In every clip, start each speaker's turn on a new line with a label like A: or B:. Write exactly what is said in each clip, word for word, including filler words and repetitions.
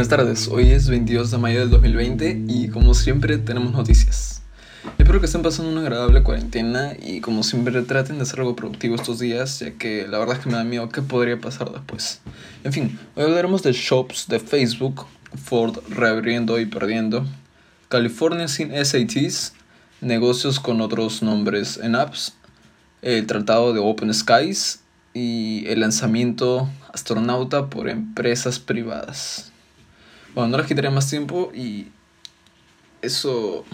A: Buenas tardes, hoy es veintidós de mayo del dos mil veinte y como siempre tenemos noticias. Espero que estén pasando una agradable cuarentena y como siempre traten de hacer algo productivo estos días, ya que la verdad es que me da miedo qué podría pasar después. En fin, hoy hablaremos de shops de Facebook, Ford reabriendo y perdiendo, California sin S A Ts, negocios con otros nombres en apps, el tratado de Open Skies y el lanzamiento astronauta por empresas privadas. Bueno, no les quitaré más tiempo y eso...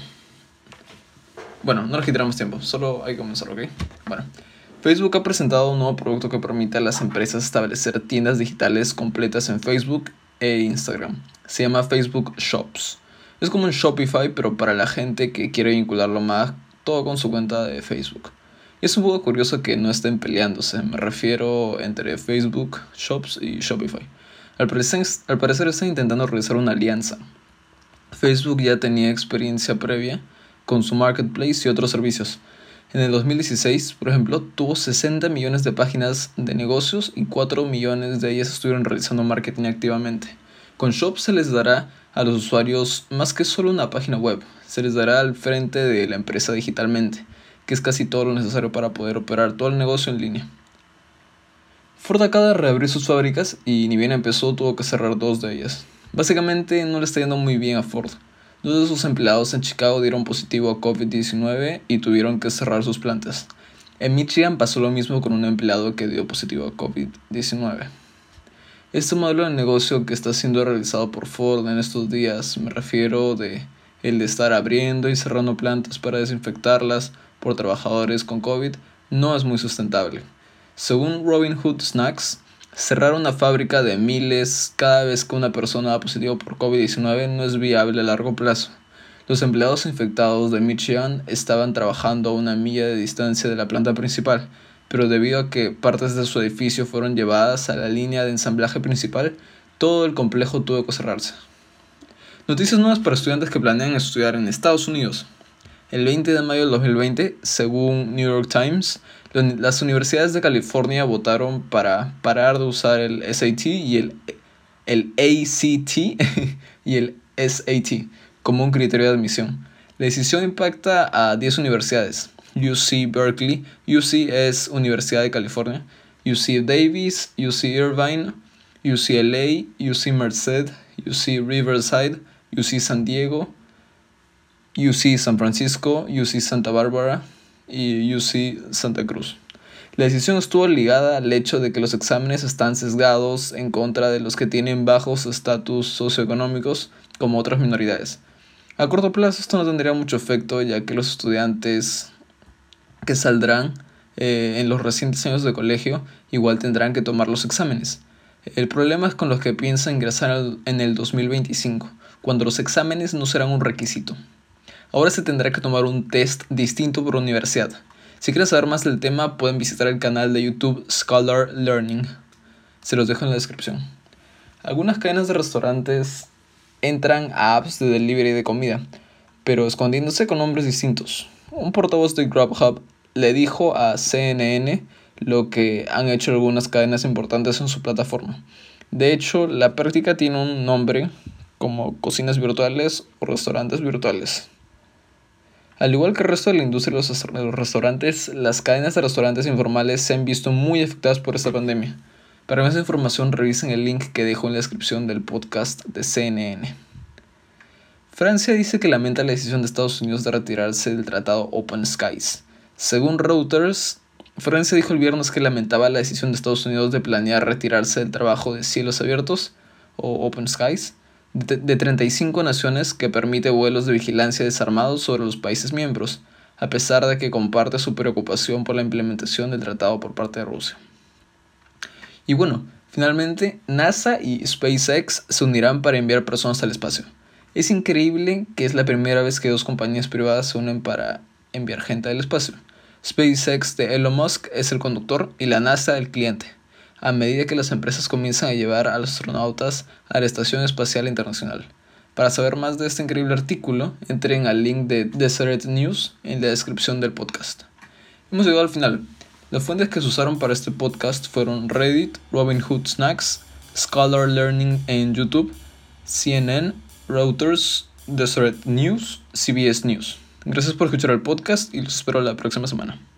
A: Bueno, no les quitaré más tiempo, solo hay que comenzar, ¿ok? Bueno, Facebook ha presentado un nuevo producto que permite a las empresas establecer tiendas digitales completas en Facebook e Instagram. Se llama Facebook Shops. Es como un Shopify, pero para la gente que quiere vincularlo más todo con su cuenta de Facebook. Es un poco curioso que no estén peleándose, me refiero entre Facebook Shops y Shopify. Al parecer, al parecer están intentando realizar una alianza. Facebook ya tenía experiencia previa con su marketplace y otros servicios. En el dos mil dieciséis, por ejemplo, tuvo sesenta millones de páginas de negocios y cuatro millones de ellas estuvieron realizando marketing activamente. Con Shops se les dará a los usuarios más que solo una página web, se les dará al frente de la empresa digitalmente, que es casi todo lo necesario para poder operar todo el negocio en línea. Ford acaba de reabrir sus fábricas y ni bien empezó tuvo que cerrar dos de ellas. Básicamente no le está yendo muy bien a Ford. Dos de sus empleados en Chicago dieron positivo a COVID diecinueve y tuvieron que cerrar sus plantas. En Michigan pasó lo mismo con un empleado que dio positivo a COVID diecinueve. Este modelo de negocio que está siendo realizado por Ford en estos días, me refiero de el de estar abriendo y cerrando plantas para desinfectarlas por trabajadores con COVID, no es muy sustentable. Según Robinhood Snacks, cerrar una fábrica de miles cada vez que una persona da positivo por COVID diecinueve no es viable a largo plazo. Los empleados infectados de Michigan estaban trabajando a una milla de distancia de la planta principal, pero debido a que partes de su edificio fueron llevadas a la línea de ensamblaje principal, todo el complejo tuvo que cerrarse. Noticias nuevas para estudiantes que planean estudiar en Estados Unidos. El veinte de mayo del dos mil veinte, según New York Times, las universidades de California votaron para parar de usar el S A T y el, el A C T y el S A T como un criterio de admisión. La decisión impacta a diez universidades. U C Berkeley, U C es Universidad de California, U C Davis, U C Irvine, U C L A, U C Merced, U C Riverside, U C San Diego, U C San Francisco, U C Santa Bárbara y U C Santa Cruz. La decisión estuvo ligada al hecho de que los exámenes están sesgados en contra de los que tienen bajos estatus socioeconómicos como otras minoridades. A corto plazo esto no tendría mucho efecto, ya que los estudiantes que saldrán eh, en los recientes años de colegio igual tendrán que tomar los exámenes. El problema es con los que piensan ingresar en el dos mil veinticinco, cuando los exámenes no serán un requisito. Ahora se tendrá que tomar un test distinto por universidad. Si quieren saber más del tema, pueden visitar el canal de YouTube Scholar Learning. Se los dejo en la descripción. Algunas cadenas de restaurantes entran a apps de delivery de comida, pero escondiéndose con nombres distintos. Un portavoz de Grubhub le dijo a C N N lo que han hecho algunas cadenas importantes en su plataforma. De hecho, la práctica tiene un nombre como cocinas virtuales o restaurantes virtuales. Al igual que el resto de la industria de los restaurantes, las cadenas de restaurantes informales se han visto muy afectadas por esta pandemia. Para más información revisen el link que dejo en la descripción del podcast de C N N. Francia dice que lamenta la decisión de Estados Unidos de retirarse del tratado Open Skies. Según Reuters, Francia dijo el viernes que lamentaba la decisión de Estados Unidos de planear retirarse del trabajo de cielos abiertos, o Open Skies, de, de treinta y cinco naciones que permite vuelos de vigilancia desarmados sobre los países miembros, a pesar de que comparte su preocupación por la implementación del tratado por parte de Rusia. Y bueno, finalmente NASA y SpaceX se unirán para enviar personas al espacio. Es increíble que es la primera vez que dos compañías privadas se unen para enviar gente al espacio. SpaceX de Elon Musk es el conductor y la NASA el cliente, a medida que las empresas comienzan a llevar a los astronautas a la Estación Espacial Internacional. Para saber más de este increíble artículo, entren al link de Deseret News en la descripción del podcast. Hemos llegado al final. Las fuentes que se usaron para este podcast fueron Reddit, Robinhood Snacks, Scholar Learning en YouTube, C N N, Reuters, Deseret News, C B S News. Gracias por escuchar el podcast y los espero la próxima semana.